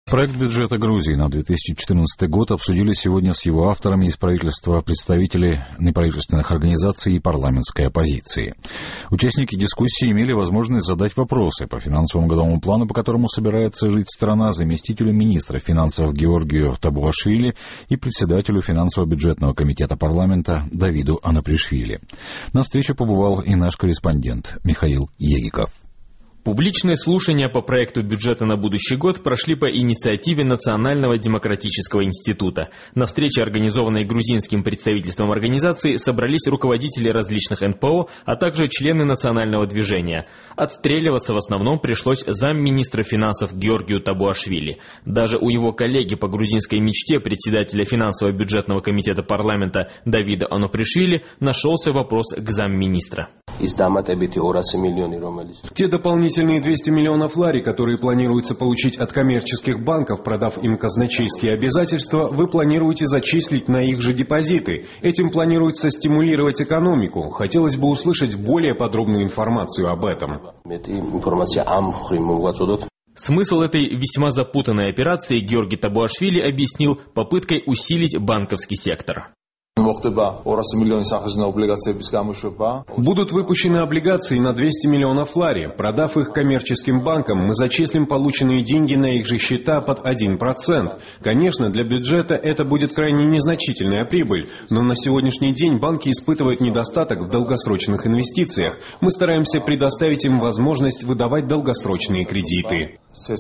Проект бюджета Грузии на 2014 год обсудили сегодня с его авторами из правительства, представители неправительственных организаций и парламентской оппозиции. Участники дискуссии имели возможность задать вопросы по финансовому годовому плану, по которому собирается жить страна, заместителю министра финансов Георгию Табуашвили и председателю финансово-бюджетного комитета парламента Давиду Анапришвили. На встрече побывал и наш корреспондент Михаил Егиков. Публичные слушания по проекту бюджета на будущий год прошли по инициативе Национального демократического института. На встрече, организованной грузинским представительством организации, собрались руководители различных НПО, а также члены национального движения. Отстреливаться в основном пришлось замминистра финансов Георгию Табуашвили. Даже у его коллеги по грузинской мечте, председателя финансово-бюджетного комитета парламента Давида Анапришвили, нашелся вопрос к замминистра. Те дополнительные 200 миллионов лари, которые планируется получить от коммерческих банков, продав им казначейские обязательства, вы планируете зачислить на их же депозиты. Этим планируется стимулировать экономику. Хотелось бы услышать более подробную информацию об этом. Смысл этой весьма запутанной операции Георгий Табуашвили объяснил попыткой усилить банковский сектор. Будут выпущены облигации на 200 миллионов лари. Продав их коммерческим банкам, мы зачислим полученные деньги на их же счета под 1%. Конечно, для бюджета это будет крайне незначительная прибыль, но на сегодняшний день банки испытывают недостаток в долгосрочных инвестициях. Мы стараемся предоставить им возможность выдавать долгосрочные кредиты.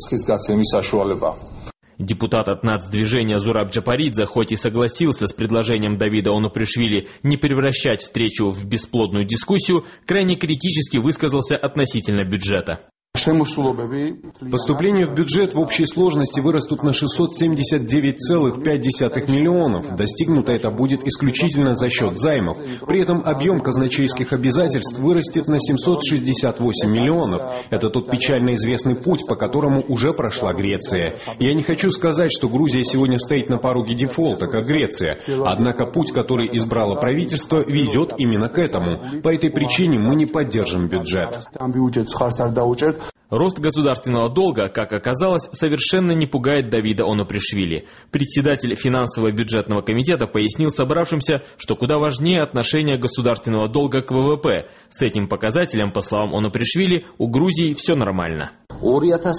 Депутат от нацдвижения Зураб Джапаридзе хоть и согласился с предложением Давида Анапришвили не превращать встречу в бесплодную дискуссию, крайне критически высказался относительно бюджета. Поступления в бюджет в общей сложности вырастут на 679,5 миллионов. Достигнуто это будет исключительно за счет займов. При этом объем казначейских обязательств вырастет на 768 миллионов. Это тот печально известный путь, по которому уже прошла Греция. Я не хочу сказать, что Грузия сегодня стоит на пороге дефолта, как Греция. Однако путь, который избрало правительство, ведет именно к этому. По этой причине мы не поддержим бюджет. Рост государственного долга, как оказалось, совершенно не пугает Давида Анапришвили. Председатель финансово-бюджетного комитета пояснил собравшимся, что куда важнее отношение государственного долга к ВВП. С этим показателем, по словам Анапришвили, у Грузии все нормально. В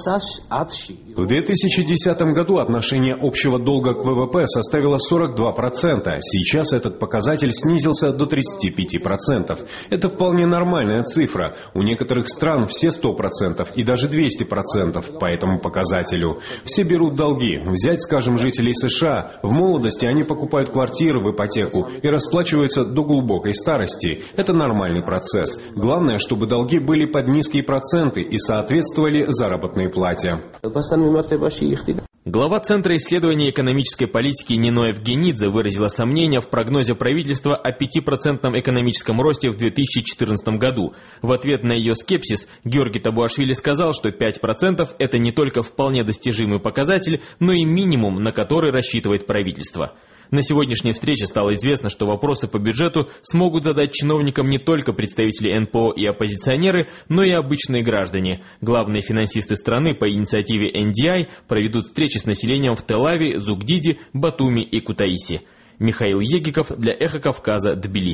2010 году отношение общего долга к ВВП составило 42%. Сейчас этот показатель снизился до 35%. Это вполне нормальная цифра. У некоторых стран все 100% и даже 200% по этому показателю. Все берут долги. Взять, скажем, жителей США. В молодости они покупают квартиры в ипотеку и расплачиваются до глубокой старости. Это нормальный процесс. Главное, чтобы долги были под низкие проценты и соответствовали заработной плате. Глава Центра исследований экономической политики Нино Евгенидзе выразила сомнения в прогнозе правительства о 5% экономическом росте в 2014 году. В ответ на ее скепсис Георгий Табуашвили сказал, что 5% – это не только вполне достижимый показатель, но и минимум, на который рассчитывает правительство. На сегодняшней встрече стало известно, что вопросы по бюджету смогут задать чиновникам не только представители НПО и оппозиционеры, но и обычные граждане. Главные финансисты страны по инициативе NDI проведут встречи с населением в Тель-Авиве, Зугдиде, Батуми и Кутаиси. Михаил Егиков для Эхо Кавказа, Тбилиси.